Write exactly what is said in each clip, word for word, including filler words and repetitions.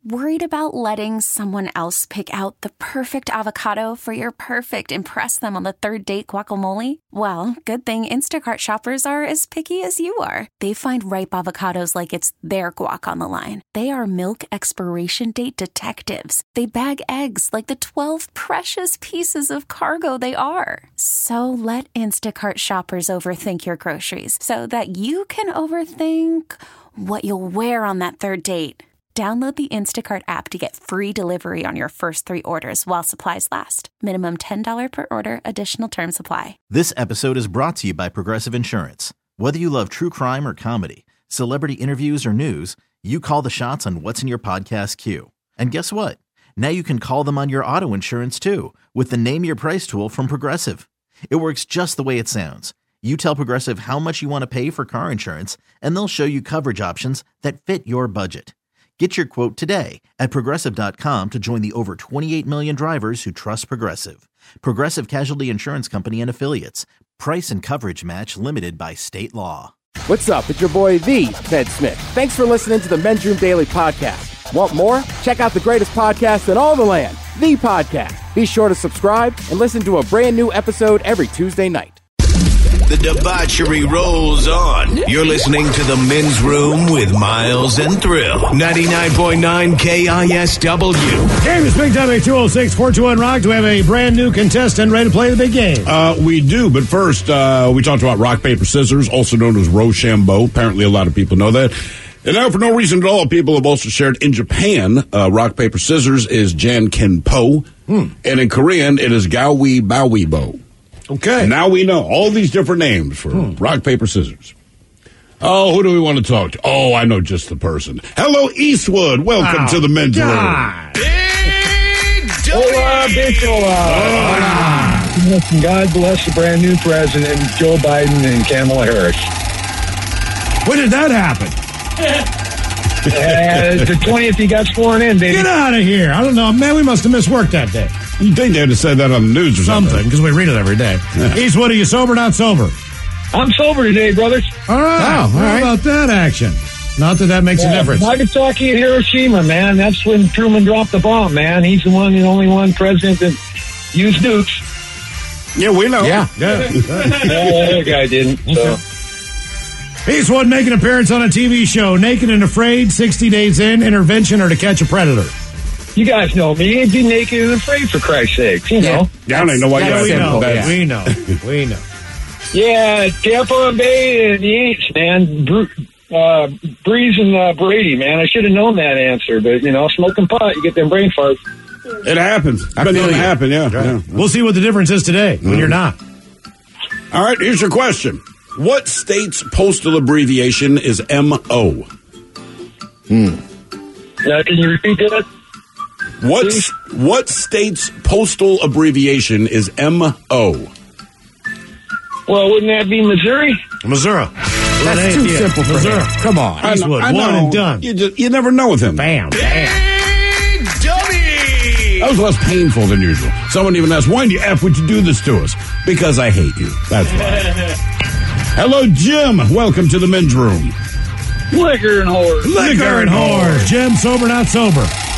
Worried about letting someone else pick out the perfect avocado for your perfect impress them on the third date guacamole? Well, good thing Instacart shoppers are as picky as you are. They find ripe avocados like it's their guac on the line. They are milk expiration date detectives. They bag eggs like the twelve precious pieces of cargo they are. So let Instacart shoppers overthink your groceries so that you can overthink what you'll wear on that third date. Download the Instacart app to get free delivery on your first three orders while supplies last. Minimum ten dollars per order. Additional terms apply. This episode is brought to you by Progressive Insurance. Whether you love true crime or comedy, celebrity interviews or news, you call the shots on what's in your podcast queue. And guess what? Now you can call them on your auto insurance too with the Name Your Price tool from Progressive. It works just the way it sounds. You tell Progressive how much you want to pay for car insurance, and they'll show you coverage options that fit your budget. Get your quote today at Progressive dot com to join the over twenty-eight million drivers who trust Progressive. Progressive Casualty Insurance Company and Affiliates. Price and coverage match limited by state law. What's up? It's your boy, the Ted Smith. Thanks for listening to the Men's Room Daily Podcast. Want more? Check out the greatest podcast in all the land, The Podcast. Be sure to subscribe and listen to a brand new episode every Tuesday night. The debauchery rolls on. You're listening to The Men's Room with Miles and Thrill. ninety-nine point nine K I S W. Game is Big W two oh six, four two one Rock. Do we have a brand new contestant ready to play the big game? Uh, we do, but first, uh, we talked about rock, paper, scissors, also known as Rochambeau. Apparently, a lot of people know that. And now, for no reason at all, people have also shared in Japan, uh, rock, paper, scissors is Jan Ken Po. Hmm. And in Korean, it is Gawi Bawi Bo. Okay. Now we know all these different names for hmm. rock, paper, scissors. Oh, who do we want to talk to? Oh, I know just the person. Hello, Eastwood. Welcome oh, to the Men's God. Room. Big Hola, big hola. Listen, God bless the brand new president, Joe Biden and Kamala Harris. When did that happen? uh, the twentieth, he got sworn in, baby. Get out of here. I don't know. Man, we must have missed work that day. You think they had to say that on the news or something? Something, because we read it every day. Yeah. Eastwood, are you sober or not sober? I'm sober today, brothers. All right. Oh, all How right. about that action? Not that that makes yeah, a difference. Nagasaki and Hiroshima, man. That's when Truman dropped the bomb, man. He's the one, the only one president that used nukes. Yeah, we know. Yeah. yeah. yeah the other guy didn't, so... Eastwood make an appearance on a T V show, Naked and Afraid, sixty days in, Intervention, or To Catch a Predator. You guys know me. I'd be naked and afraid, for Christ's sakes, you know. Yeah, I don't know why you we know. That. We know. We know. Yeah, Tampa Bay and the Aints, man. Bru- uh, Breeze and uh, Brady, man. I should have known that answer, but, you know, smoking pot, you get them brain farts. It happens. It's been known to happen, yeah. Right. yeah. We'll see what the difference is today when mm. you're not. All right, here's your question. What state's postal abbreviation is M O? Hmm. Uh, can you repeat that? What, what state's postal abbreviation is M O? Well, wouldn't that be Missouri? Missouri. That's That's too simple for Missouri. him. Come on. I Eastwood, know, one and done. You, just, you never know with him. Bam, bam. Big W! That was less painful than usual. Someone even asked, why do you F would you do this to us? Because I hate you. That's why. Hello, Jim. Welcome to the Men's Room. Liquor and whores. Liquor, Liquor and whores. whores. Jim, sober, not sober?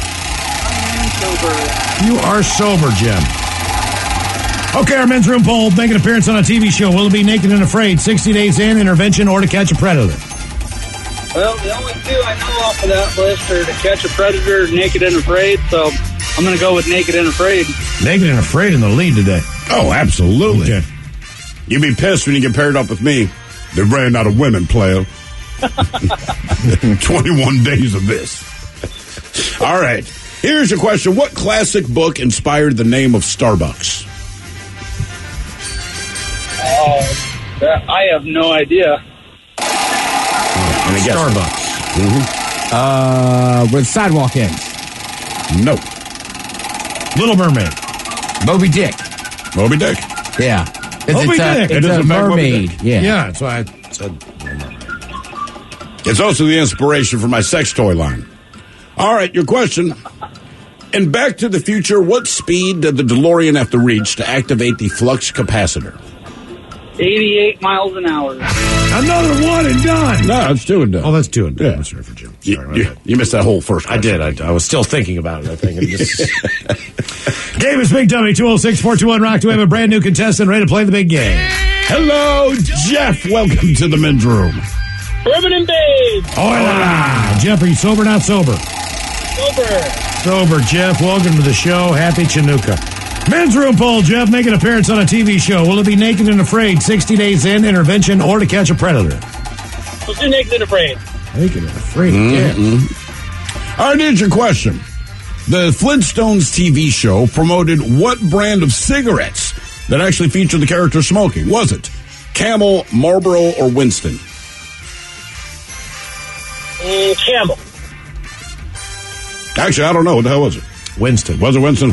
I am sober. You are sober, Jim. Okay, our Men's Room poll. Make an appearance on a T V show. Will it be Naked and Afraid, sixty days in, Intervention, or To Catch a Predator? Well, the only two I know off of that list are To Catch a Predator, Naked and Afraid, so I'm going to go with Naked and Afraid. Naked and Afraid in the lead today. Oh, absolutely. Okay. You'd be pissed when you get paired up with me. They ran out of women, player. twenty-one days of this. All right. Here's your question. What classic book inspired the name of Starbucks? Oh, I have no idea. Oh, Starbucks. Mm-hmm. Uh, with Sidewalk Ends. No. Little Mermaid. Moby Dick. Moby Dick. Yeah. Moby it's a, Dick. It's it a is a mermaid. Yeah. Yeah, that's why I said. It's also the inspiration for my sex toy line. All right, your question. In Back to the Future, what speed did the DeLorean have to reach to activate the flux capacitor? eighty-eight miles an hour. Another one and done. No, it's two and done. Oh, that's two and done. Yeah. I'm sorry for Jim. Sorry You, about you, that. you missed that whole first I question. did. I, I was still thinking about it, I think. And just... Game is Big Dummy, two oh six, four two one, rock. Do we have a brand new contestant ready to play the big game? Hello, Jeff. Welcome to the men's room. Bourbon and Babe. Hola. Jeff, are you sober or not sober? Sober. Sober, Jeff. Welcome to the show. Happy Chinooka. Men's room poll, Jeff, make an appearance on a T V show. Will it be Naked and Afraid, sixty days in, Intervention, or To Catch a Predator? Let's do Naked and Afraid. Naked and Afraid, Mm-hmm. All right, here's your question. The Flintstones T V show promoted what brand of cigarettes that actually featured the character smoking? Was it Camel, Marlboro, or Winston? Mm, Campbell. Actually, I don't know. What the hell was it? Winston. Was it Winston?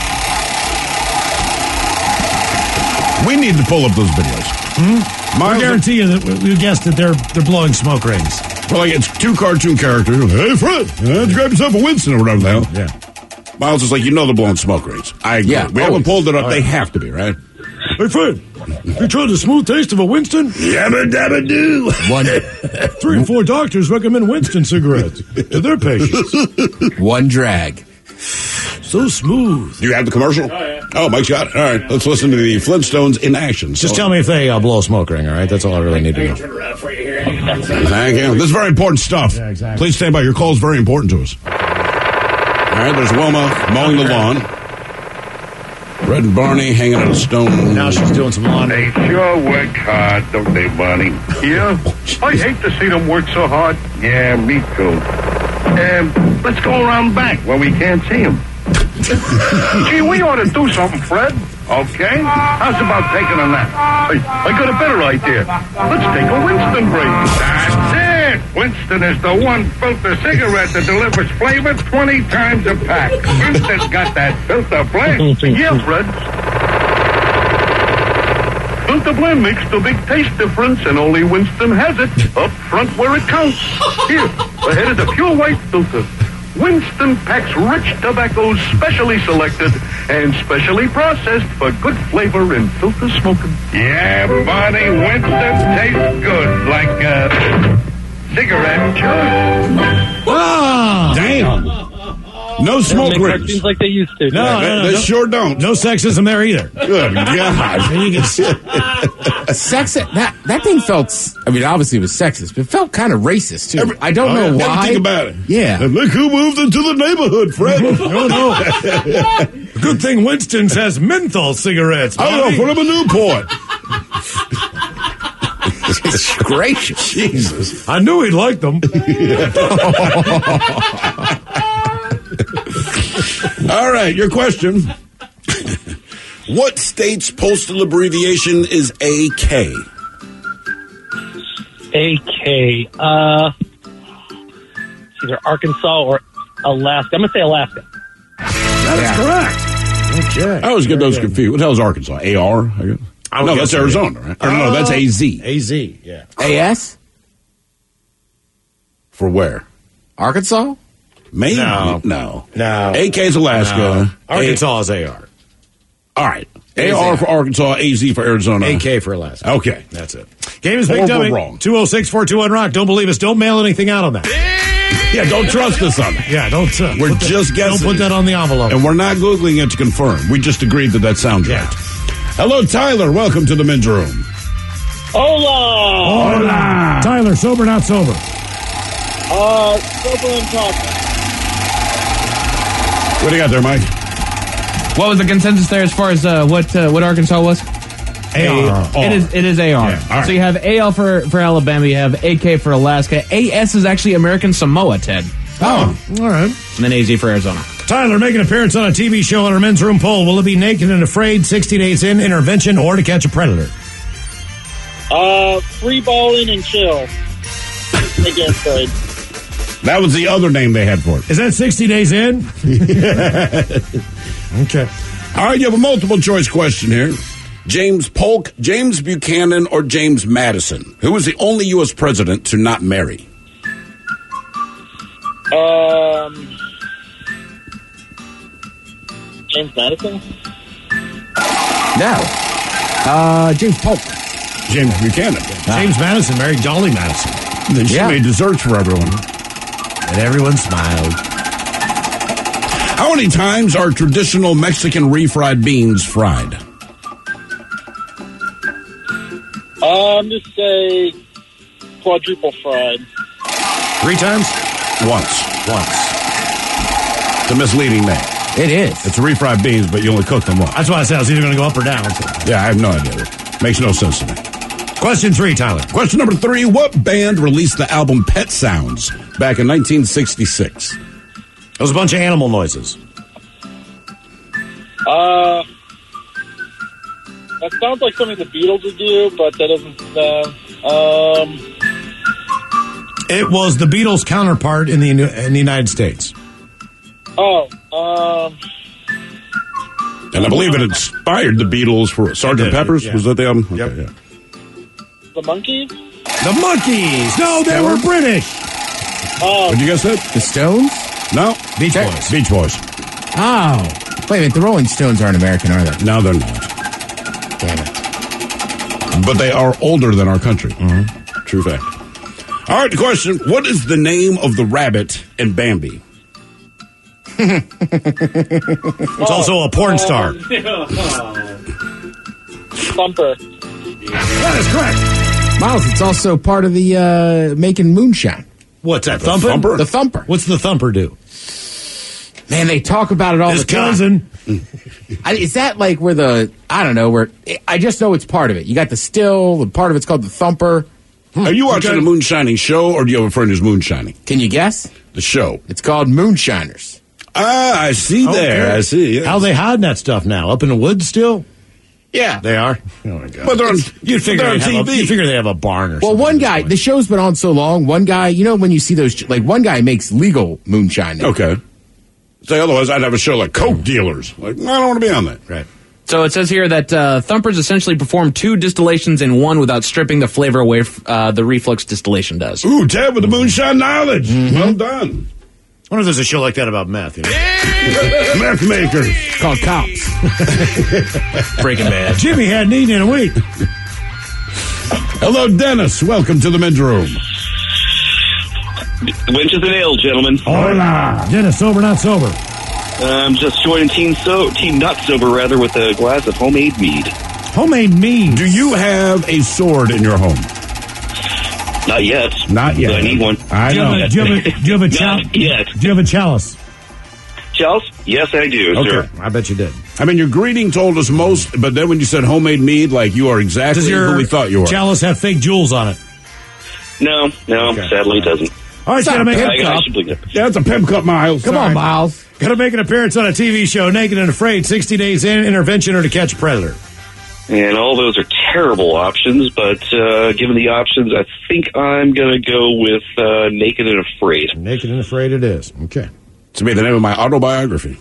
We need to pull up those videos. Hmm? I guarantee you that we guessed that they're they're blowing smoke rings. Well, like, it's two cartoon characters. Hey, Fred, uh, grab yourself a Winston or whatever the hell. Yeah. Miles is like, you know they're blowing smoke rings. I agree. Yeah, we always. haven't pulled it up. All They right. have to be, right? Hey, Fred, you tried the smooth taste of a Winston? Yabba dabba doo. One. Three or four doctors recommend Winston cigarettes to their patients. One drag. So smooth. Do you have the commercial? Oh, yeah. Oh, Mike's got it. All right, let's listen to the Flintstones in action. Just So- tell me if they uh, blow a smoke ring, all right? That's all I really need to know. Thank you. This is very important stuff. Yeah, exactly. Please stand by. Your call is very important to us. All right, there's Wilma mowing the lawn. Red and Barney hanging on a stone. Now she's doing some laundry. They sure work hard, don't they, Barney? Yeah? I hate to see them work so hard. Yeah, me too. Um, let's go around back where we can't see them. Gee, we ought to do something, Fred. Okay? How's about taking a nap? I, I got a better idea. Let's take a Winston break. That's it! Winston is the one filter cigarette that delivers flavor twenty times a pack. Winston's got that filter blend. Yeah, Fred. Filter blend makes the big taste difference, and only Winston has it up front where it counts. Here, ahead of the pure white filter. Winston packs rich tobaccos specially selected and specially processed for good flavor in filter smoking. Yeah, Barney, Winston tastes good like a cigarette. Ah! Damn. No smoke Make rings. cartoons like they used to. No, no, They, no, they no. sure don't. No sexism there either. Good God. And you can Sex that that thing felt. s- I mean, obviously it was sexist, but it felt kind of racist too. Every- I don't Oh, know yeah. why. Everything about it. Yeah. And look who moved into the neighborhood, Fred. no, no. Good thing Winston's has menthol cigarettes. I don't know, put him a Newport. It's gracious. Jesus. I knew he'd like them. All right, your question. What state's postal abbreviation is A K? A K. Uh, it's either Arkansas or Alaska. I'm going to say Alaska. That is correct. Okay. I always get those confused. What the hell is Arkansas? A R? I guess. I would No, guess that's Arizona, right? Or no, that's A Z. A Z, yeah. A S? For where? Arkansas? Maybe. No. No. No. A K is Alaska. No. A- Arkansas is A R. All right. A R for Arkansas, A Z for Arizona. A K for Alaska. Okay. That's it. Game is Or Big we're Dummy. wrong. two oh six, four two one, rock. Don't believe us. Don't mail anything out on that. Yeah, don't trust us on that. Yeah, don't. Uh, We're put that- just guessing. Don't put that on the envelope. And we're not Googling it to confirm. We just agreed that that sounds Yeah. right. Hello, Tyler. Welcome to the men's room. Hola! Hola. Tyler, sober, not sober? Uh, sober and talking. What do you got there, Mike? What was the consensus there as far as uh, what uh, what Arkansas was? A R. It is it is A R. Yeah, all right. So you have A L for, for Alabama, you have A K for Alaska. A S is actually American Samoa, Ted. Oh, all right. And then A Z for Arizona. Tyler, make an appearance on a T V show on our men's room poll. Will it be Naked and Afraid, sixty days in, Intervention, or To Catch a Predator? Uh, free balling and chill. Against Fred. That was the other name they had for it. Is that sixty days in? Okay. All right, you have a multiple choice question here. James Polk, James Buchanan, or James Madison? Who was the only U S president to not marry? Um, James Madison? No. Uh, James Polk. James Buchanan. James Madison married Dolly Madison. Then she Yeah. made desserts for everyone. And everyone smiled. How many times are traditional Mexican refried beans fried? Um, just say quadruple fried. Three times? Once. Once. It's a misleading name. It is. It's refried beans, but you only cook them once. That's why I said I was either going to go up or down. So. Yeah, I have no idea. Makes no sense to me. Question three, Tyler. Question number three. What band released the album Pet Sounds back in nineteen sixty-six? It was a bunch of animal noises. Uh, that sounds like something the Beatles would do, but that doesn't. Uh, um, It was the Beatles' counterpart in the in the United States. oh, um, And I believe it inspired the Beatles for Sergeant It did, Pepper's. yeah. Was that the album? Okay, Yep. yeah. the Monkeys. The Monkees! No, they were British! Oh, What'd you guys say? The Stones? No. Beach Okay. Boys. Beach Boys. Oh. Wait a minute, the Rolling Stones aren't American, are they? No, they're not. Damn it. But they are older than our country. Mm-hmm. True fact. All right, the question. What is the name of the rabbit in Bambi? It's also a porn star. Thumper. That is correct. Miles, it's also part of the uh, making moonshine. What's that, The Thumper? Thumper? The Thumper. What's the Thumper do? Man, they talk about it all His the time. cousin. I, is that like where the, I don't know, where, I just know it's part of it. You got the still, and part of it's called the Thumper. Are you watching Okay. a moonshining show, or do you have a friend who's moonshining? Can you guess? The show. It's called Moonshiners. Ah, I see there. Okay. I see. Yes. How they hiding that stuff now? Up in the woods still? Yeah. They are? Oh, my God. But they're on, You'd figure, they're on they have T a, V. you figure they have a barn or Well, something. one at this guy, point. the show's been on so long, one guy, you know, when you see those, like, one guy makes legal moonshine now. Okay. Say otherwise, I'd have a show like Coke Dealers. Like, I don't want to be on that. Right. So it says here that uh, Thumpers essentially perform two distillations in one without stripping the flavor away f- uh, the reflux distillation does. Ooh, Ted with the moonshine knowledge. Well done. I wonder if there's a show like that about meth, you know? Meth makers. It's called Cops. Breaking Bad. Jimmy hadn't eaten in a week. Hello, Dennis. Welcome to the men's room. Winch is an ale, gentlemen. Hola. Dennis, sober, not sober. I'm just joining Team So Team Not Sober, rather, with a glass of homemade mead. Homemade mead. Do you have a sword in your home? Not yet. Not yet. But I need one. I Do you know. have a, do you have a, do you have a chalice? Not yet. Do you have a chalice? Chalice? Yes, I do, Okay. sir. I bet you did. I mean, your greeting told us most, but then when you said homemade mead, like you are exactly Does your who we thought you were. chalice have fake jewels on it? No, no, Okay. sadly it doesn't. All right, It's not gotta a make, pimp I, I cup. should believe it. Yeah, it's a pimp cup, Miles. Come Sorry. on, Miles. gotta make an appearance on a T V show, Naked and Afraid, sixty days in, intervention, or to catch a predator. And all those are terrible options, but uh, given the options, I think I'm going to go with uh, Naked and Afraid. Naked and Afraid it is. Okay. To be the name of my autobiography.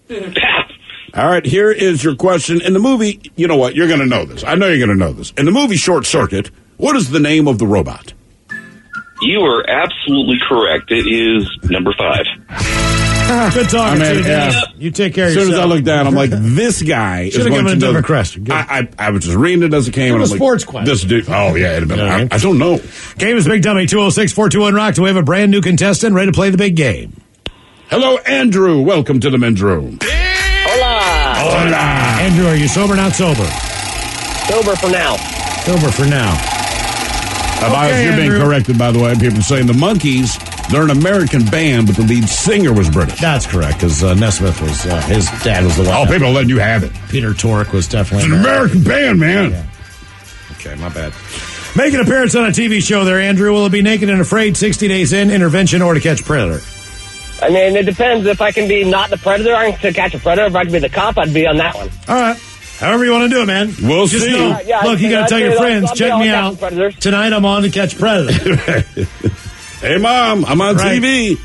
All right, here is your question. In the movie, you know what? You're going to know this. I know you're going to know this. In the movie Short Circuit, what is the name of the robot? You are absolutely correct. It is number five. Good talking I mean, to you, Dennis. yeah. You take care of As soon as yourself. I looked down, I'm like, this guy is Should've going given to a know. different question. Good. I, I, I was just reading it as it came. Give and a I'm like, sports question. This dude. Oh, yeah, it'd have been. You know what I I, mean? I don't know. Game is Big Dummy, two oh six, four two one, rock. Do we have a brand new contestant ready to play the big game? Hello, Andrew. Welcome to the men's room. Hola. Hola. Andrew, are you sober, not sober? Sober for now. Sober for now. Uh, Miles, Okay, you're being Andrew. corrected, by the way. People saying the Monkees, they're an American band, but the lead singer was British. That's correct, because uh, Nesmith was, uh, his dad was the one. Oh, people are letting you have it. Peter Tork was definitely It's an American band, man. Yeah. Okay, my bad. Make an appearance on a T V show there, Andrew. Will it be Naked and Afraid, sixty days in, intervention, or to catch predator? I mean, it depends. If I can be not the predator, I can catch a predator. If I can be the cop, I'd be on that one. All right. However you want to do it, man. We'll Just see. know, Uh, yeah, look, you I- got I to tell your figured I'll- friends, I'll be check all me catching out. predators. Tonight I'm on to catch predator. Hey, Mom, I'm on Right. T V.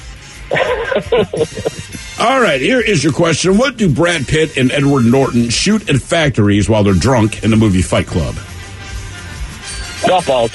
All right, here is your question. What do Brad Pitt and Edward Norton shoot at factories while they're drunk in the movie Fight Club? Golf balls.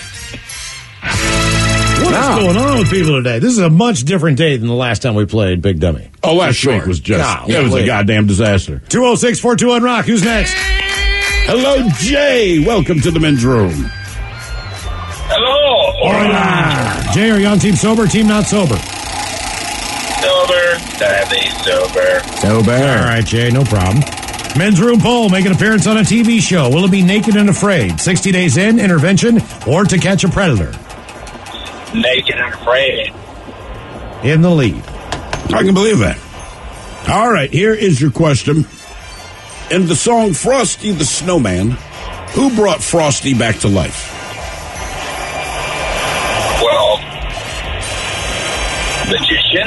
What is going on with people today? This is a much different day than the last time we played Big Dummy. Oh, last sure. week was just, No, it was wait. a goddamn disaster. two oh six, four two one, rock. Who's next? Hello, Jay. Welcome to the men's room. Hello. Hola. Jay, are you on team sober, team not sober? Sober. Sadly sober. Sober. All right, Jay, no problem. Men's room poll, make an appearance on a T V show. Will it be Naked and Afraid? sixty days in, Intervention, or To Catch a Predator? Naked and Afraid. In the lead. I can believe that. All right, here is your question. In the song Frosty the Snowman, who brought Frosty back to life? Well, magician.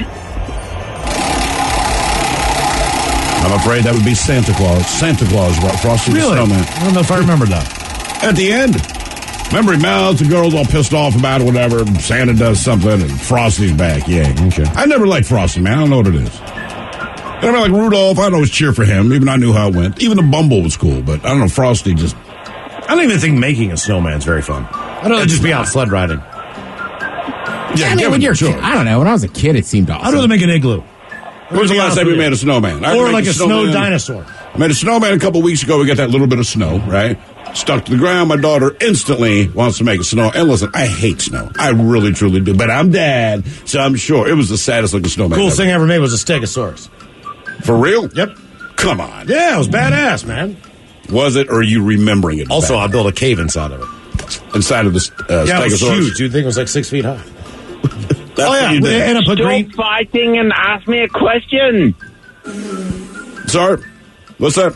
I'm afraid that would be Santa Claus. Santa Claus brought Frosty Really? the Snowman. I don't know if I remember that. At the end, remember he mouths, the girl's all pissed off about it, whatever. Santa does something, and Frosty's back. Yeah, okay. I never liked Frosty, man. I don't know what it is. I never like Rudolph. I'd always cheer for him, even though I knew how it went. Even the Bumble was cool, but I don't know, Frosty just... I don't even think making a snowman's very fun. I'd rather just be out sled riding. Yeah, I mean, when you're a kid, I don't know. When I was a kid, it seemed awesome. I'd rather make an igloo. When was the last time we made a snowman? I Or like a snow dinosaur. I made a snowman a couple weeks ago. We got that little bit of snow, right? Stuck to the ground. My daughter instantly wants to make a snow. And listen, I hate snow. I really, truly do. But I'm dad, so I'm sure it was the saddest looking snowman. Coolest ever. thing I ever made was a Stegosaurus. For real? Yep. Come on. Yeah, it was badass, man. Was it, or are you remembering it? Also, bad? I built a cave inside of it. Inside of the uh, yeah, it was Stegosaurus? huge. You'd think it was like six feet high. That's oh, yeah. what you did. And I put Stop green... fighting and ask me a question. Sorry? What's that?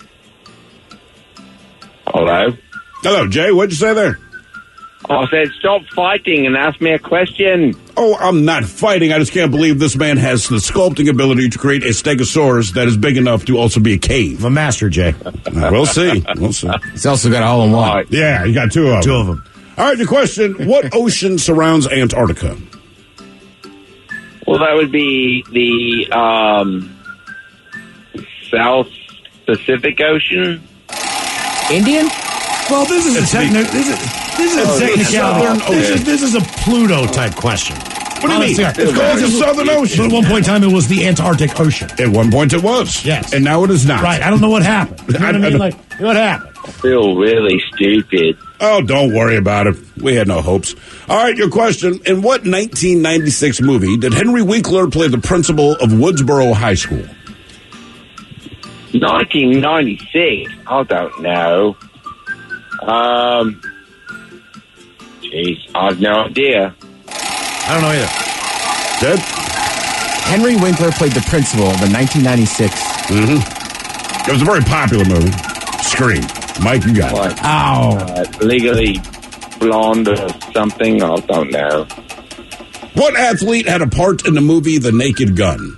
Hello? Hello, Jay. What'd you say there? I said, stop fighting and ask me a question. Oh, I'm not fighting. I just can't believe this man has the sculpting ability to create a Stegosaurus that is big enough to also be a cave. I'm a master, Jay. We'll see. We'll see. He's also got all in one. Right. Yeah, you got two of them. Two of them. All right, your question. What ocean surrounds Antarctica? Well, that would be the um, South Pacific Ocean. Indian? Well, this is a technical. This is this is a Oh, technicality. Southern This is Ocean. this is a Pluto type question. What do you Honestly, mean? It's called the Southern Ocean. But at one point in time, it was the Antarctic Ocean. At one point it was. Yes. And now it is not. Right. I don't know what happened. You know what I mean? Like, you know what happened? I feel really stupid. Oh, don't worry about it. We had no hopes. All right, your question. In what nineteen ninety-six movie did Henry Winkler play the principal of Woodsboro High School? nineteen ninety-six. I don't know. Um, jeez, I have no idea. I don't know either. Dead? Henry Winkler played the principal of the nineteen ninety-six. Mm-hmm. It was a very popular movie. Scream. Mike, you got Like, it. Oh. uh, Legally Blonde or something. I don't know. What athlete had a part in the movie The Naked Gun?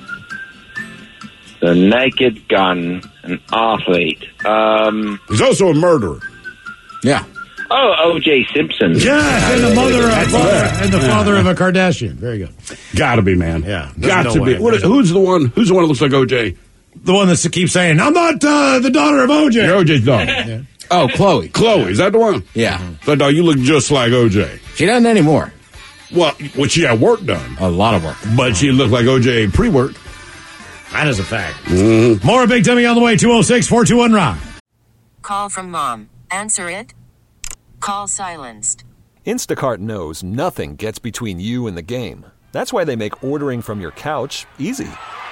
The Naked Gun, an athlete. Um, He's also a murderer. Yeah. oh, O J Simpson. Yes, and the mother of That's father, right. and the Yeah. father of a Kardashian. Very good. Gotta be, man. Yeah. Got There's to no be. way. What is, There's- who's the one? Who's the one that looks like O J? The one that keeps saying, "I'm not uh, the daughter of O J." You're O J's daughter. Oh, Chloe. Chloe, is that the one? Yeah. So, no, you look just like O J. She doesn't anymore. Well, well, she had work done, A lot of work. but she looked like O J pre-work. That is a fact. Mm-hmm. More Big Timmy on the way. two oh six, four two one, rock. Call from mom. Answer it. Call silenced. Instacart knows nothing gets between you and the game. That's why they make ordering from your couch easy.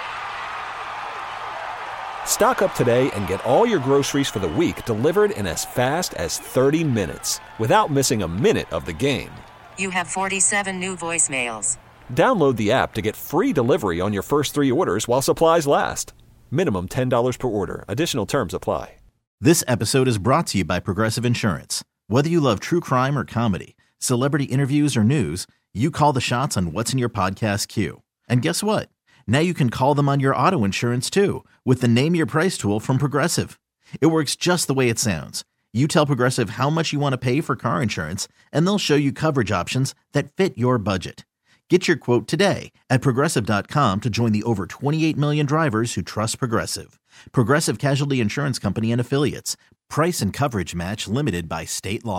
Stock up today and get all your groceries for the week delivered in as fast as thirty minutes without missing a minute of the game. You have forty-seven new voicemails. Download the app to get free delivery on your first three orders while supplies last. Minimum ten dollars per order. Additional terms apply. This episode is brought to you by Progressive Insurance. Whether you love true crime or comedy, celebrity interviews or news, you call the shots on what's in your podcast queue. And guess what? Now you can call them on your auto insurance too with the Name Your Price tool from Progressive. It works just the way it sounds. You tell Progressive how much you want to pay for car insurance, and they'll show you coverage options that fit your budget. Get your quote today at Progressive dot com to join the over twenty-eight million drivers who trust Progressive. Progressive Casualty Insurance Company and Affiliates. Price and coverage match limited by state law.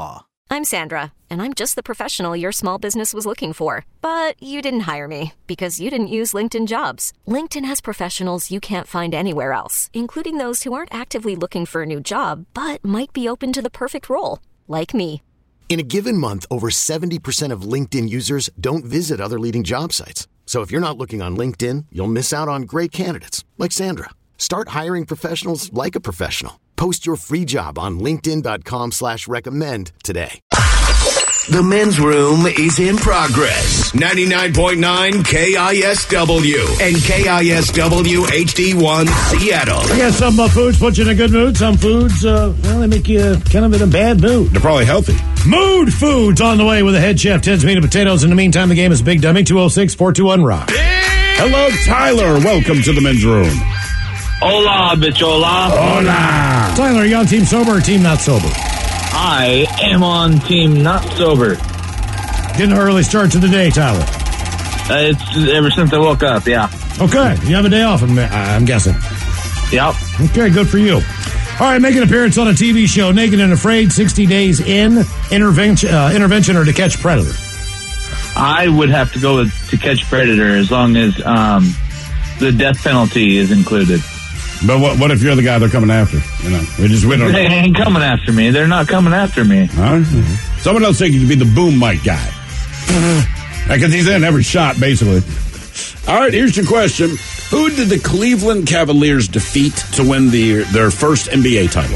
I'm Sandra, and I'm just the professional your small business was looking for. But you didn't hire me because you didn't use LinkedIn Jobs. LinkedIn has professionals you can't find anywhere else, including those who aren't actively looking for a new job, but might be open to the perfect role, like me. In a given month, over seventy percent of LinkedIn users don't visit other leading job sites. So if you're not looking on LinkedIn, you'll miss out on great candidates like Sandra. Start hiring professionals like a professional. Post your free job on linkedin.com slash recommend today. The men's room is in progress. ninety-nine point nine K I S W and K I S W H D one Seattle. I got some uh, foods put you in a good mood. Some foods, uh, well, they make you kind of in a bad mood. They're probably healthy. Mood Foods on the way with a head chef, Ted's Meat and Potatoes. In the meantime, the game is Big Dummy, two oh six, four two one, rock. Hello, Tyler. Welcome to the men's room. Hola, bichola. Hola. Tyler, are you on team sober or team not sober? I am on team not sober. Getting an early start to the day, Tyler. Uh, it's ever since I woke up, yeah. Okay, you have a day off, I'm, I'm guessing. Yep. Okay, good for you. All right, make an appearance on a T V show, Naked and Afraid, sixty days in, intervention, uh, intervention or To Catch a Predator? I would have to go with To Catch a Predator as long as um, the death penalty is included. But what what if you're the guy they're coming after? You know, we just we don't. They ain't coming after me. They're not coming after me. Huh? Someone else thinking you'd be the boom mic guy. Because he's in every shot, basically. All right, here's your question. Who did the Cleveland Cavaliers defeat to win the their first N B A title?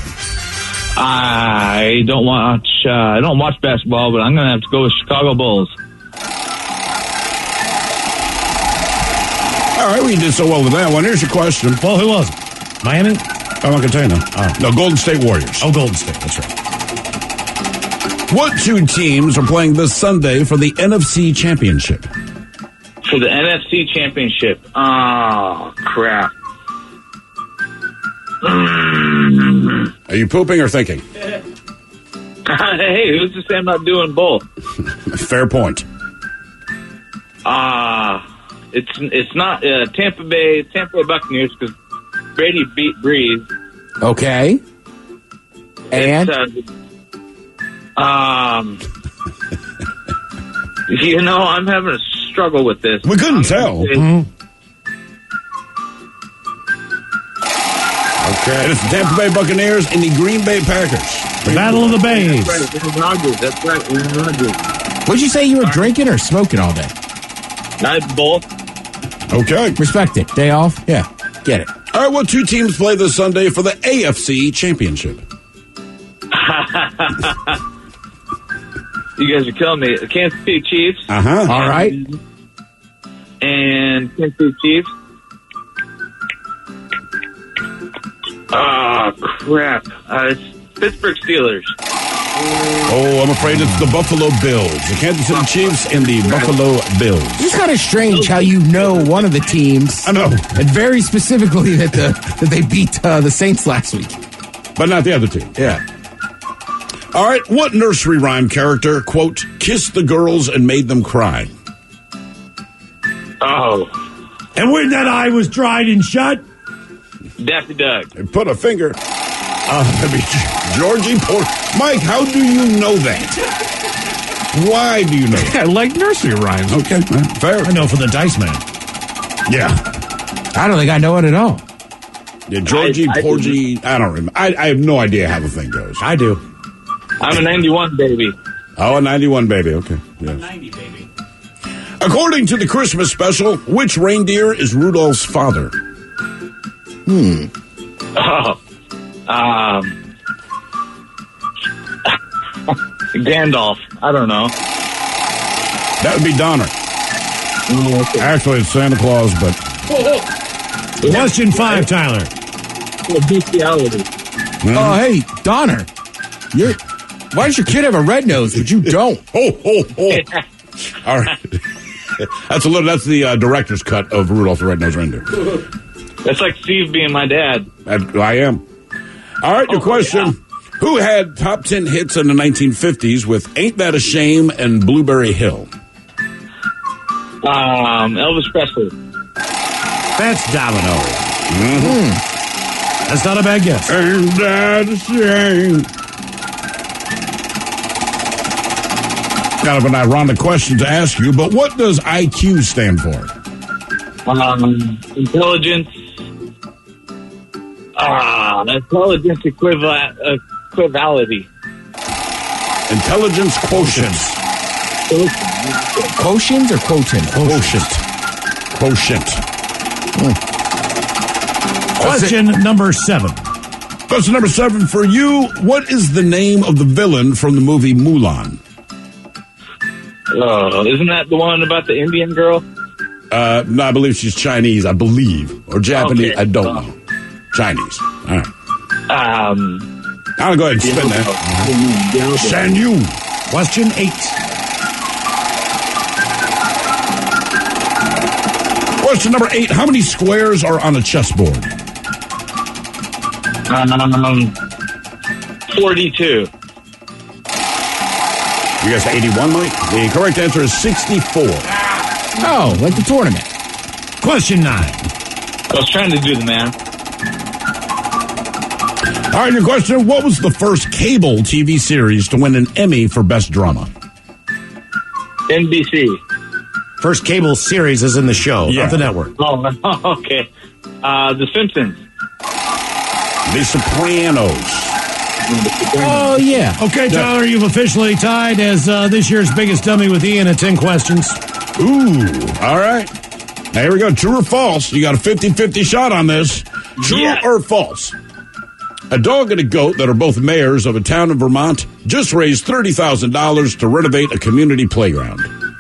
I don't watch uh, I don't watch basketball, but I'm going to have to go with Chicago Bulls. All right, we did so well with that one. Here's your question. Well, who was it? Miami? I'm not going to tell you now. Oh. No, Golden State Warriors. Oh, Golden State. That's right. What two teams are playing this Sunday for the N F C Championship? For the N F C Championship? Oh, crap. Mm. Are you pooping or thinking? Hey, who's to say I'm not doing both? Fair point. Ah, uh, it's it's not uh, Tampa Bay Tampa Bay Buccaneers because Brady beat Breeze. Okay. And? It's, uh, um, you know, I'm having a struggle with this. We couldn't I'm tell. Say, mm-hmm. Okay. And it's the Tampa Bay Buccaneers and the Green Bay Packers. The Battle of the Bays. That's right. Aaron Rodgers. That's right. Aaron Rodgers. What'd you say you were drinking or smoking all day? I both. Okay. Respect it. Day off? Yeah. Get it. All right, what two teams play this Sunday for the A F C Championship? You guys are killing me. The Kansas City Chiefs. Uh-huh. All right. And Kansas City Chiefs. Oh, crap. Uh, it's Pittsburgh Steelers. Oh, I'm afraid it's the Buffalo Bills. The Kansas City Chiefs and the Buffalo Bills. It's kind of strange how you know one of the teams. I know. And very specifically that the that they beat uh, the Saints last week. But not the other team. Yeah. All right, what nursery rhyme character, quote, kissed the girls and made them cry? Oh. And when that eye was dried and shut? Daffy Duck. And put a finger... Uh, I mean, Georgie Port. Mike, how do you know that? Why do you know that? I like nursery rhymes. Okay, fair. I know for the Dice Man. Yeah. I don't think I know it at all. Yeah, Georgie, I, I Porgy, I don't remember. I, I have no idea how the thing goes. I do. I'm a ninety-one baby. Oh, a ninety-one baby, okay. Yes. ninety baby. According to the Christmas special, which reindeer is Rudolph's father? Hmm. Oh. Um, Gandalf. I don't know. That would be Donner. Mm, okay. Actually, it's Santa Claus, but... Question five, Tyler. Bestiality. Mm-hmm. Oh, hey, Donner. You're... Why does your kid have a red nose, but you don't? Ho, ho, ho. All right. That's a little. That's the uh, director's cut of Rudolph the Red-Nosed Reindeer. That's like Steve being my dad. I, I am. All right, your oh, question. Yeah. Who had top ten hits in the nineteen fifties with Ain't That a Shame and Blueberry Hill? Um, Elvis Presley. That's Domino. Mm-hmm. That's not a bad guess. Ain't that a shame? Kind of an ironic question to ask you, but what does I Q stand for? Um, intelligence. Ah, intelligence equivalent, equivality. Intelligence quotient. Quotient or quotient? Quotient. Quotient. Hmm. Question number seven. Question number seven for you. What is the name of the villain from the movie Mulan? Oh, isn't that the one about the Indian girl? Uh, no, I believe she's Chinese, I believe. Or Japanese, Okay. I don't know. Chinese. All right. Um, I'll go ahead and spin that. Shan Yu. Question eight. Question number eight. How many squares are on a chessboard? Um, forty-two. You guys say eighty-one, Mike? The correct answer is sixty-four. Oh, like the tournament. Question nine. I was trying to do the math. All right, your question. What was the first cable T V series to win an Emmy for Best Drama? N B C. First cable series is in the show, Yeah. not the network. Oh, okay. Uh, The Simpsons. The Sopranos. Oh, yeah. Okay, Tyler, you've officially tied as uh, this year's biggest dummy with Ian at ten questions. Ooh, all right. Now, here we go. True or false? You got a fifty-fifty shot on this. True Yeah. or false? A dog and a goat that are both mayors of a town in Vermont just raised thirty thousand dollars to renovate a community playground.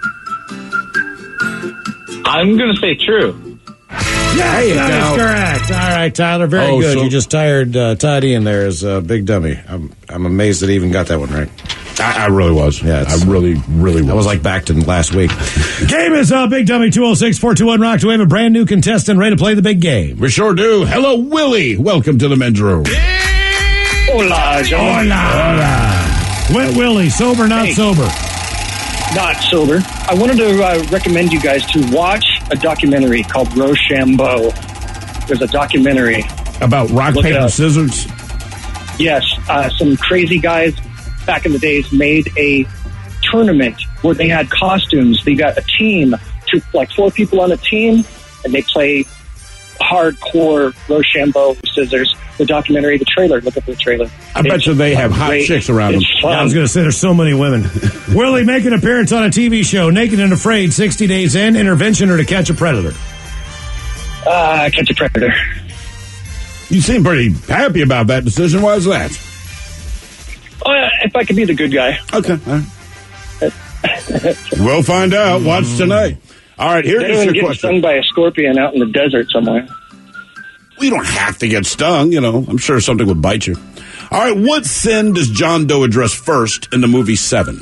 I'm going to say true. Yes, you that go. is correct. All right, Tyler, very Oh, good. so- you just tired uh, tied Ian there as a big dummy. I'm I'm amazed that he even got that one right. I, I really was. Yeah, it's- I really, really was. That was like back to last week. Game is uh, Big Dummy two oh six, four two one, rock to have a brand new contestant ready to play the big game. We sure do. Hello, Willie. Welcome to the men's room. Hola, John. Hola. Wet Willie, sober, not Hey. sober. Not sober. I wanted to uh, recommend you guys to watch a documentary called Rochambeau. There's a documentary. About rock, Look it paper, up. scissors. Yes, uh, some crazy guys back in the days made a tournament where they had costumes. They got a team, two, like four people on a team, and they play hardcore Rochambeau scissors. The documentary, the trailer. Look at the trailer. I bet It's you they have hot great. chicks around them. It's fun. Yeah, I was going to say there's so many women. Willie, make an appearance on a T V show, Naked and Afraid, sixty days in, intervention or to catch a predator. Uh, catch a predator. You seem pretty happy about that decision. Why is that? Oh, yeah, if I could be the good guy. Okay. All right. We'll find out. Watch tonight. All right, here They're is going to your get question. stung by a scorpion out in the desert somewhere. We don't have to get stung, you know. I'm sure something would bite you. All right, what sin does John Doe address first in the movie Seven?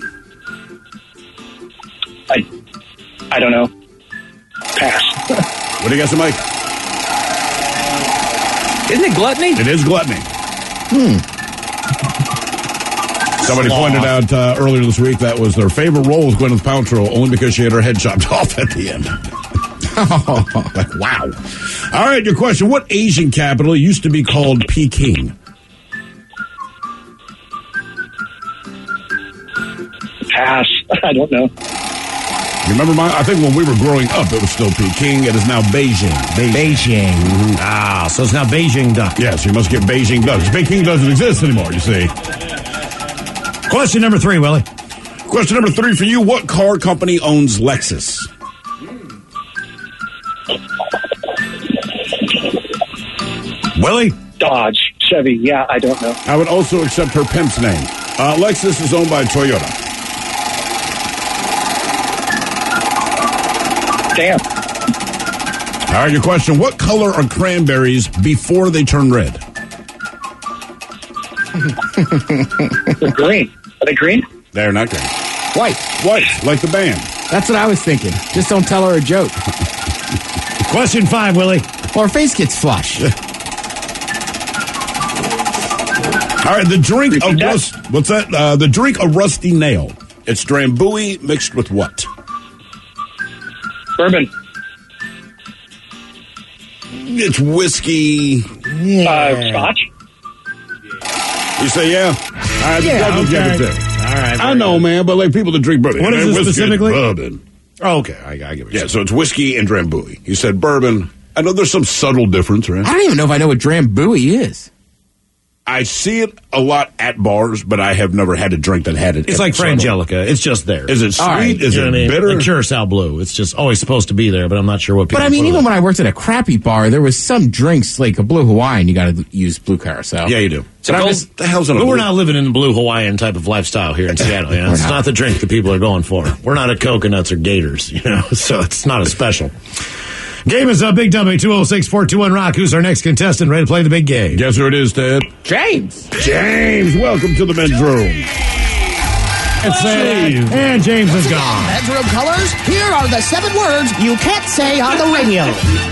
I, I don't know. Pass. What do you guys say, Mike? Isn't it gluttony? It is gluttony. Hmm. Somebody pointed out uh, earlier this week that was their favorite role was Gwyneth Paltrow, only because she had her head chopped off at the end. Like, wow. All right, your question. What Asian capital used to be called Peking? Pass. I don't know. You remember my, I think when we were growing up, it was still Peking. It is now Beijing. Beijing. Ah, so it's now Beijing duck. Yes, you must get Beijing ducks. Peking doesn't exist anymore, you see. Question number three, Willie. Question number three for you. What car company owns Lexus? Willie? Dodge. Chevy. Yeah, I don't know. I would also accept her pimp's name. Uh, Lexus is owned by Toyota. Damn. All right, your question. What color are cranberries before they turn red? They're green. Are they green? They're not green. White. White, like the band. That's what I was thinking. Just don't tell her a joke. Question five, Willie. Or her face gets flushed. All right, the drink of rust. What's that? Uh, the drink of rusty nail. It's Drambuie mixed with what? Bourbon. It's whiskey. Uh, scotch. You say yeah? All right, the Yeah, judges give okay. it to. All right. I know, good. man, but like people that drink bourbon. What is man, it whiskey specifically? and bourbon. Oh, okay, I, I get what you're Yeah, saying. so it's whiskey and Drambuie. You said bourbon. I know there's some subtle difference, right? I don't even know if I know what Drambuie is. I see it a lot at bars, but I have never had a drink that had it. It's like Frangelica. It's just there. Is it sweet? Right. Is You it know what I mean? bitter? Like Curacao Blue. It's just always supposed to be there, but I'm not sure what people But I mean, put even in when I worked at a crappy bar, there was some drinks like a Blue Hawaiian. You got to use Blue Curacao. Yeah, you do. So But I'm just- the hell's in a but we're blue- not living in the blue Hawaiian type of lifestyle here in Seattle. You know? We're It's not. not the drink that people are going for. We're not at coconuts or gators, you know, so it's not as special. Game is up. Big W, two oh six, four two one, Rock. Who's our next contestant ready to play the big game? Guess who it is, Ted? James. James, welcome to the men's room. It's uh, and James is gone. Bedroom colors, here are the seven words you can't say on the radio.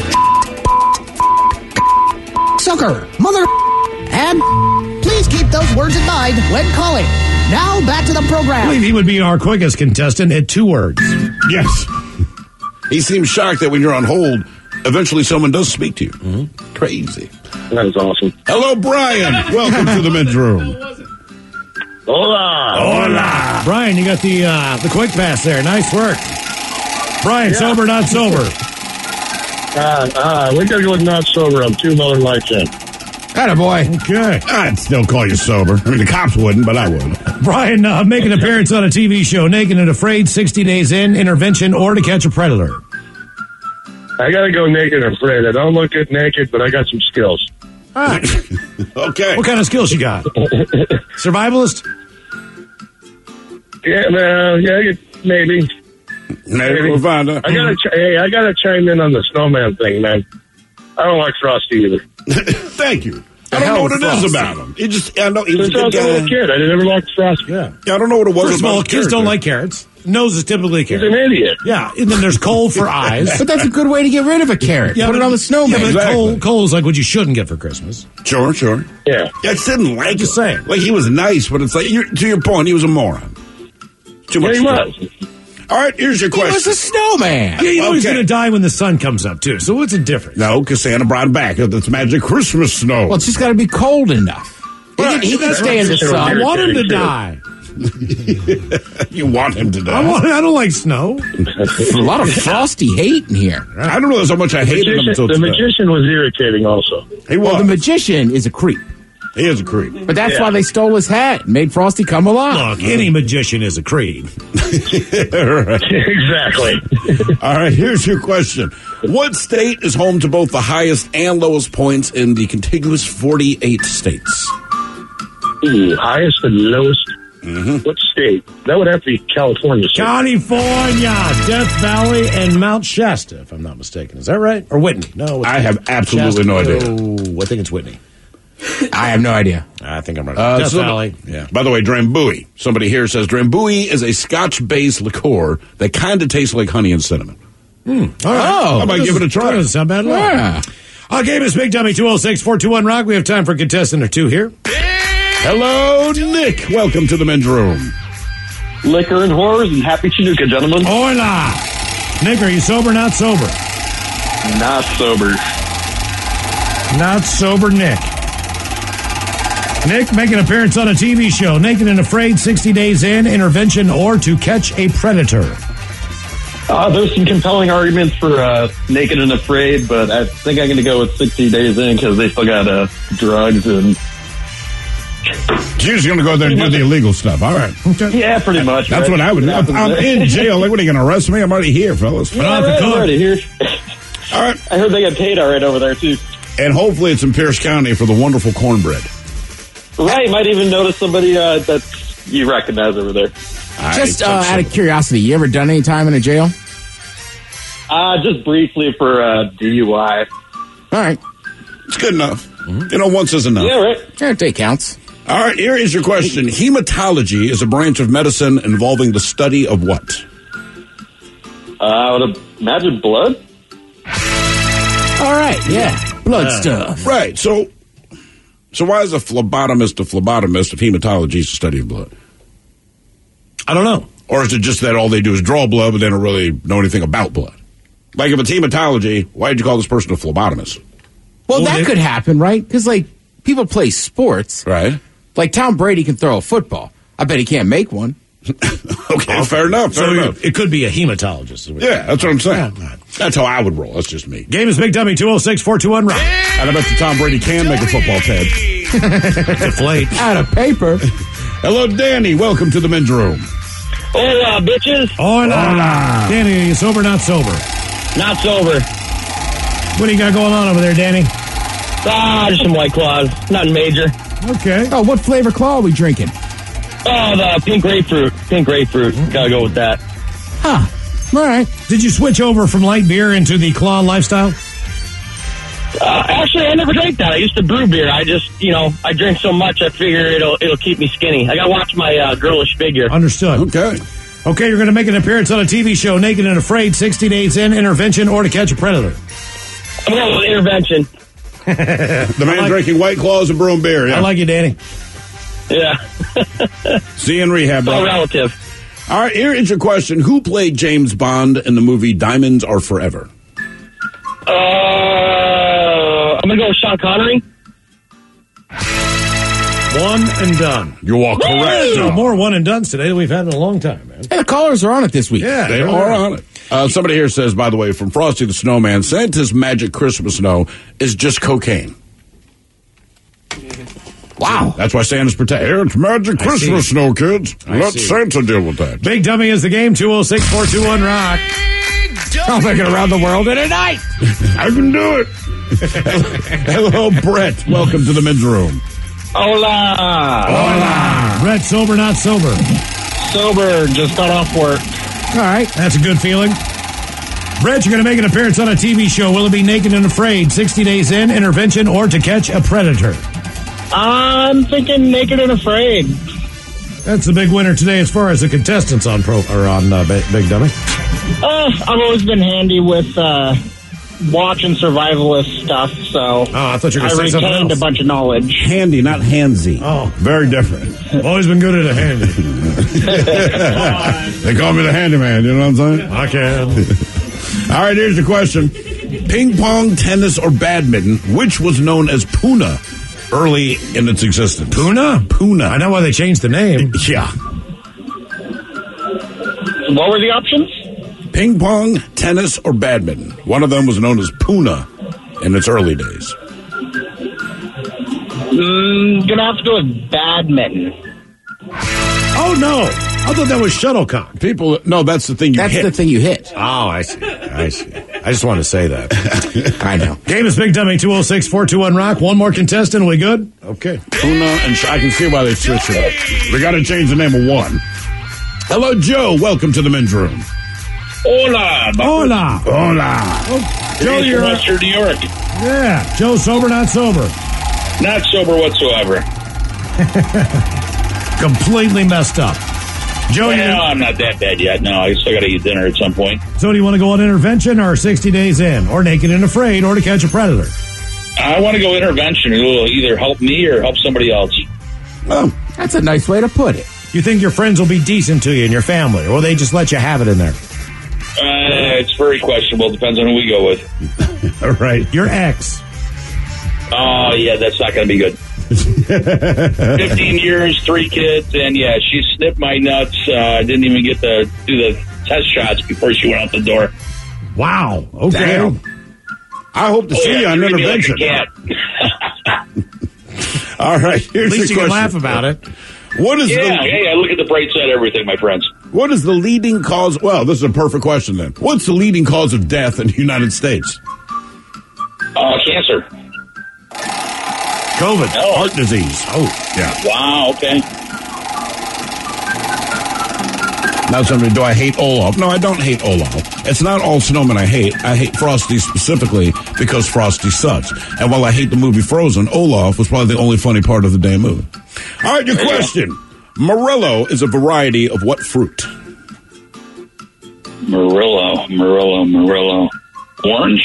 Sucker, mother, and please keep those words in mind when calling. Now back to the I program. believe he would be our quickest contestant at two words. Yes. He seems shocked that when you're on hold, eventually someone does speak to you. Mm-hmm. Crazy. That is awesome. Hello, Brian. Welcome to the men's room. Hola. Hola. Brian, you got the uh, the quick pass there. Nice work. Brian, Yeah. sober, not sober. Uh, uh, we gotta go with not sober. I'm two Miller Lights in. Attaboy. Okay. I'd still call you sober. I mean, the cops wouldn't, but I would. Brian, uh, make an appearance on a T V show, Naked and Afraid, sixty days in, Intervention, or To Catch a Predator. I gotta go naked and afraid. I don't look good naked, but I got some skills. All right. Okay. What kind of skills you got? Survivalist? Yeah, man. Yeah, maybe. Maybe we'll find out. I gotta. Ch- hey, I gotta chime in on the snowman thing, man. I don't like Frosty either. Thank you. I don't know what it is about him. He just, I know he was a Since I good was a little guy. kid, I never liked Frosty. Yeah. Yeah, I don't know what it was First of about all, his kids don't character. like carrots. Nose is typically a He's carrot. an idiot. Yeah, and then there's coal for eyes. But that's a good way to get rid of a carrot. Yeah, Put but- it on the snowman. Yeah, but Exactly. coal, coal is like what you shouldn't get for Christmas. Sure, sure. Yeah. I just didn't like Just him. saying. Like, he was nice, but it's like, you're, to your point, he was a moron. Too Yeah, much he stuff. was. All right, here's your He was question. a snowman. Yeah, you know he's Okay. going to die when the sun comes up, too. So what's the difference? No, because Santa brought him back. It's magic Christmas snow. Well, it's just got to be cold enough. He Right. can, he can That's stay in the what I'm sun. I saying. want him to Too. die. You want him to die. I, want, I don't like snow. There's a lot of frosty hate in here. I don't know how much I hated him Magician, until the today. magician was irritating also. He was. Well, the magician is a creep. he is a creep. But that's Yeah. why they stole his hat and made Frosty come alive. Look, any magician is a creep. Exactly. All right, here's your question. What state is home to both the highest and lowest points in the contiguous forty-eight states? Ooh, highest and lowest. Mm-hmm. What state? That would have to be California. sir. California, Death Valley, and Mount Shasta, if I'm not mistaken. Is that right? Or Whitney? No. it's I have absolutely no idea. Oh, I think it's Whitney. I have no idea. I think I'm right. Uh, Death so- Valley. Yeah. By the way, Drambuie. Somebody here says Drambuie is a Scotch-based liqueur that kind of tastes like honey and cinnamon. Hmm. All right. I might That give it a doesn't- try. That doesn't sound bad at all. Yeah. Our game is Big Dummy, two oh six, four two one, Rock. We have time for a contestant or two here. Hello, Nick. Welcome to the men's room. Liquor and horrors and happy Chinooka, gentlemen. Hola. Nick, are you sober, not sober? Not sober. Not sober, Nick. Nick, make an appearance on a T V show, Naked and Afraid, sixty days in, Intervention, or To Catch a Predator. Uh, there's some compelling arguments for uh, Naked and Afraid, but I think I'm going to go with sixty days in because they still got uh, drugs and... She's going to go there and do the illegal stuff. All right. Yeah, pretty much. That's right? what I would do. I'm, Happens I'm there. in jail. Like, what, are you going to arrest me? I'm already here, fellas. Yeah, right, I'm already here. All right. I heard they got paid all right over there, too. And hopefully it's in Pierce County for the wonderful cornbread. Right, you might even notice somebody uh, that you recognize over there. Just uh, out of curiosity, you ever done any time in a jail? Uh, just briefly for uh, D U I. All right. It's good enough. You know, once is enough. Yeah, right. Yeah, day counts. All right, here is your question. Hematology is a branch of medicine involving the study of what? Uh, I would imagine blood. All right, yeah. Blood Uh, stuff. Right, so so why is a phlebotomist a phlebotomist if hematology is the study of blood? I don't know. Or is it just that all they do is draw blood, but they don't really know anything about blood? Like, if it's hematology, why did you call this person a phlebotomist? Well, Well, that they- could happen, right? Because, like, people play sports. Right. Like, Tom Brady can throw a football. I bet he can't make one. Okay, fair enough. Fair so enough. It could be a hematologist. Yeah, that's what I'm saying. That's how I would roll. That's just me. Game is Big Dummy, two oh six, four two one, rock. And I bet the Tom Brady can make a football, Ted. Deflate. Out of paper. Hello, Danny. Welcome to the men's room. Hola, bitches. Hola. Hola. Danny, are you sober or not sober? Not sober. What do you got going on over there, Danny? Ah, just some White Claws. Nothing major. Okay. Oh, what flavor claw are we drinking? Oh, the pink grapefruit. Pink grapefruit. Gotta go with that. Huh. All right. Did you switch over from light beer into the claw lifestyle? Uh, actually, I never drank that. I used to brew beer. I just, you know, I drink so much, I figure it'll it'll keep me skinny. I gotta watch my uh, girlish figure. Understood. Okay. Okay, you're going to make an appearance on a T V show, Naked and Afraid, sixty days in, intervention, or to catch a predator. I'm going with intervention. The man like, drinking White Claws and brewing beer. Yeah. I like you, Danny. Yeah. See you in rehab, bro. All relative. All right, here is your question. Who played James Bond in the movie Diamonds Are Forever? Uh, I'm going to go with Sean Connery. One and done. You are correct. So more one and dones today than we've had in a long time, man. Hey, the callers are on it this week. Yeah, They are on it. Uh, somebody here says, by the way, from Frosty the Snowman, Santa's magic Christmas snow is just cocaine. Wow. That's why Santa's protect. Here, it's magic Christmas snow, kids. I Let see. Santa deal with that. Big Dummy is the game, two oh six, four two one, rock. I'll make it around the world in a night. I can do it. Hello, Brett. Welcome to the men's room. Hola. Hola. Brett, sober, not sober? Sober. Just got off work. All right. That's a good feeling. Brett, you're going to make an appearance on a T V show. Will it be Naked and Afraid, sixty days in, intervention, or to catch a predator? I'm thinking Naked and Afraid. That's the big winner today as far as the contestants on pro or on uh, Big Dummy. Uh, I've always been handy with uh, watching survivalist stuff, so oh, I thought you were I going to say something retained else. a bunch of knowledge. Handy, not handsy. Oh. Very different. Always been good at a handy. They call me the handyman, you know what I'm saying? I can. All right, here's the question. Ping pong, tennis, or badminton, which was known as Puna early in its existence? Puna? Puna. I know why they changed the name. Yeah. What were the options? Ping pong, tennis, or badminton. One of them was known as Puna in its early days. Mm, gonna have to go with badminton. Oh, no. I thought that was shuttlecock. People, no, that's the thing you That's hit. the thing you hit. Oh, I see. I see. I just wanted to say that. I know. Game is Big Dummy, two oh six, four two one, rock. One more contestant. Are we good? Okay. Puna, and sh- I can see why they switched it up. We got to change the name of one. Hello, Joe. Welcome to the men's room. Hola. Hola. Hola. Oh, Joe, you're... Western New York. Yeah. Joe, sober, not sober? Not sober whatsoever. Completely messed up. Joe, well, you're... I'm not that bad yet. No, I still got to eat dinner at some point. So do you want to go on intervention or sixty days in? Or Naked and Afraid or to catch a predator? I want to go intervention. It will either help me or help somebody else. Oh, that's a nice way to put it. You think your friends will be decent to you and your family, or will they just let you have it in there? Uh, it's very questionable. Depends on who we go with. All right. Your ex. Oh, yeah, that's not going to be good. fifteen years, three kids, and yeah, she snipped my nuts. I uh, didn't even get to do the test shots before she went out the door. Wow. Okay. Damn. I hope to Oh, see yeah, you on treat me like intervention. a cat. All right, here's At least the you can question. laugh about it. What is yeah, the yeah, yeah, look at the bright side of everything, my friends. what is the leading cause? Well, this is a perfect question then. What's the leading cause of death in the United States? Uh, cancer. COVID, Oh. heart disease. Oh, yeah. Wow, okay. Now somebody, do I hate Olaf? No, I don't hate Olaf. It's not all snowmen I hate. I hate Frosty specifically because Frosty sucks. And while I hate the movie Frozen, Olaf was probably the only funny part of the damn movie. All right, your There you question. Morello is a variety of what fruit? Murillo, Murillo, Murillo. Orange?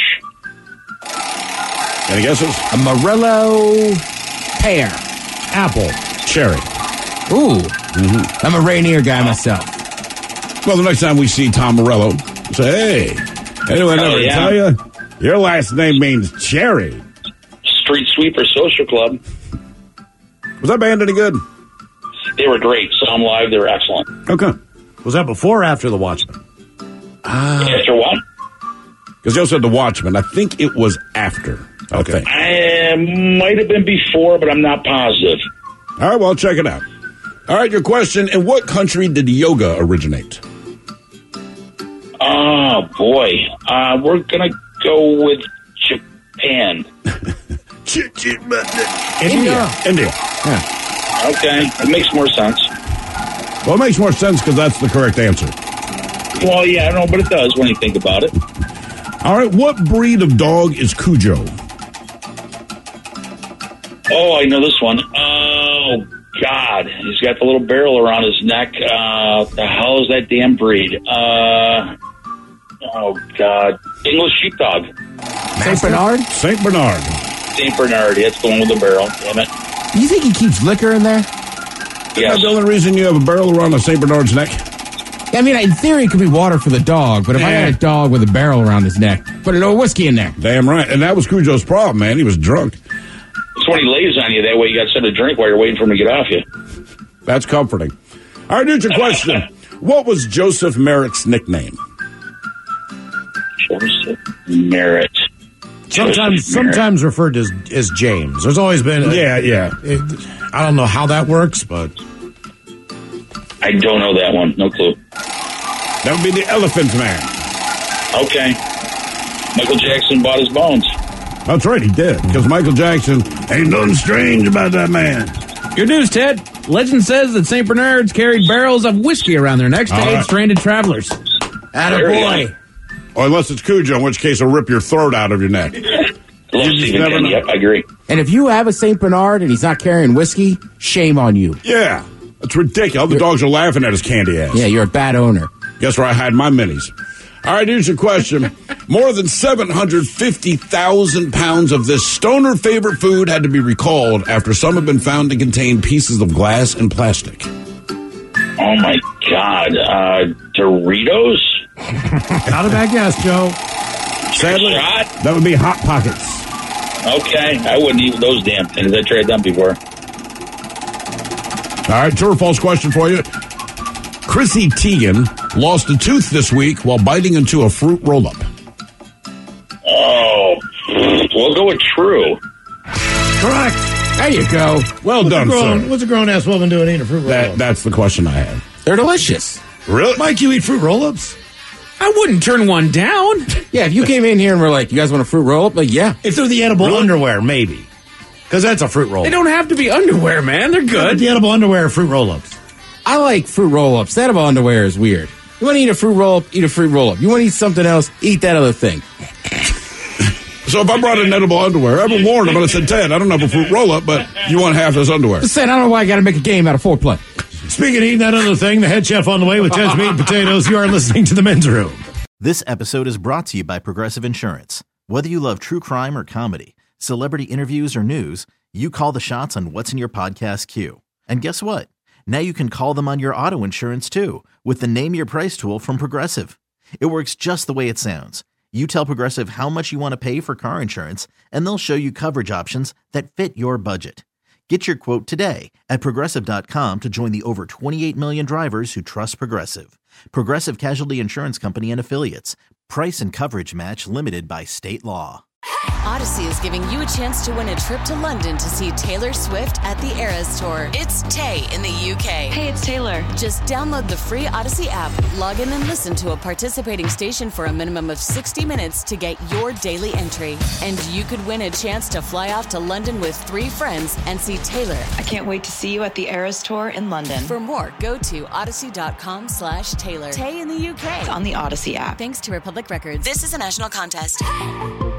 Any guesses? A Morello pear. Apple. Cherry. Ooh. Mm-hmm. I'm a Rainier guy myself. Well, the next time we see Tom Morello, say, hey, anyone Oh, ever yeah. tell you? Your last name means Cherry. Street Sweeper Social Club. Was that band any good? They were great. Saw them live. They were excellent. Okay. Was that before or after The Watchmen? Uh, after what? Because you said The Watchmen. I think it was after. Okay. I might have been before, but I'm not positive. All right, well, check it out. All right, your question. In what country did yoga originate? Oh, boy. Uh, we're going to go with Japan. India. India. Yeah. Okay. It makes more sense. Well, it makes more sense because that's the correct answer. Well, yeah, I don't know, but it does when you think about it. All right, what breed of dog is Cujo? Oh, I know this one. Oh, God. He's got the little barrel around his neck. Uh, the hell is that damn breed? Uh, oh, God. English sheepdog. Saint Bernard? Saint Bernard. Saint Bernard. That's the one with the barrel. Damn it. Do you think he keeps liquor in there? Yes. Is that the only reason you have a barrel around a Saint Bernard's neck? I mean, in theory, it could be water for the dog, but if yeah. I had a dog with a barrel around his neck, put a little whiskey in there. Damn right. And that was Cujo's problem, man. He was drunk. It's when he lays on you. That way you got something to drink while you're waiting for him to get off you. That's comforting. All right, here's your question. What was Joseph Merritt's nickname? Joseph Merritt. Sometimes, sometimes referred to as, as James. There's always been. A, yeah, yeah. It, I don't know how that works, but I don't know that one. No clue. That would be the Elephant Man. Okay. Michael Jackson bought his bones. That's right, he did. Because Michael Jackson ain't nothing strange about that man. Good news, Ted. Legend says that Saint Bernards carried barrels of whiskey around their necks to aid right. stranded travelers. Attaboy. Or unless it's Cujo, in which case he'll rip your throat out of your neck. You never know. Yep, I agree. And if you have a Saint Bernard and he's not carrying whiskey, shame on you. Yeah. That's ridiculous. All the you're, dogs are laughing at his candy ass. Yeah, you're a bad owner. Guess where I hide my minis. All right, here's your question. More than seven hundred fifty thousand pounds of this stoner favorite food had to be recalled after some have been found to contain pieces of glass and plastic. Oh, my God. Uh, Doritos? Not a bad guess, Joe. Sadly, shot? That would be Hot Pockets. Okay. I wouldn't eat those damn things. I tried them before. All right, true or false question for you. Chrissy Teigen lost a tooth this week while biting into a fruit roll-up. Oh, we'll go with true. Correct. There you go. Well what's done, grown, sir. What's a grown-ass woman doing eating a fruit roll-up? That, that's the question I have. They're delicious. Really? Mike, you eat fruit roll-ups? I wouldn't turn one down. Yeah, if you came in here and were like, you guys want a fruit roll-up? Like, yeah. If they're the edible really? underwear, maybe. Because that's a fruit roll-up. They don't have to be underwear, man. They're good. The edible underwear are fruit roll-ups. I like fruit roll-ups. That edible underwear is weird. You want to eat a fruit roll-up, eat a fruit roll-up. You want to eat something else, eat that other thing. So if I brought in edible underwear, I've been warned. I'm going to say, Ted, I don't have a fruit roll-up, but you want half this underwear. Just saying, I don't know why I got to make a game out of foreplay. Speaking of eating that other thing, the head chef on the way with Ted's Meat and Potatoes. You are listening to The Men's Room. This episode is brought to you by Progressive Insurance. Whether you love true crime or comedy, celebrity interviews or news, you call the shots on what's in your podcast queue. And guess what? Now you can call them on your auto insurance too with the Name Your Price tool from Progressive. It works just the way it sounds. You tell Progressive how much you want to pay for car insurance, and they'll show you coverage options that fit your budget. Get your quote today at Progressive dot com to join the over twenty-eight million drivers who trust Progressive. Progressive Casualty Insurance Company and Affiliates. Price and coverage match limited by state law. Odyssey is giving you a chance to win a trip to London to see Taylor Swift at the Eras Tour. It's Tay in the U K. Hey, it's Taylor. Just download the free Odyssey app, log in and listen to a participating station for a minimum of sixty minutes to get your daily entry. And you could win a chance to fly off to London with three friends and see Taylor. I can't wait to see you at the Eras Tour in London. For more, go to odyssey.com slash Taylor. Tay in the U K. It's on the Odyssey app. Thanks to Republic Records. This is a national contest.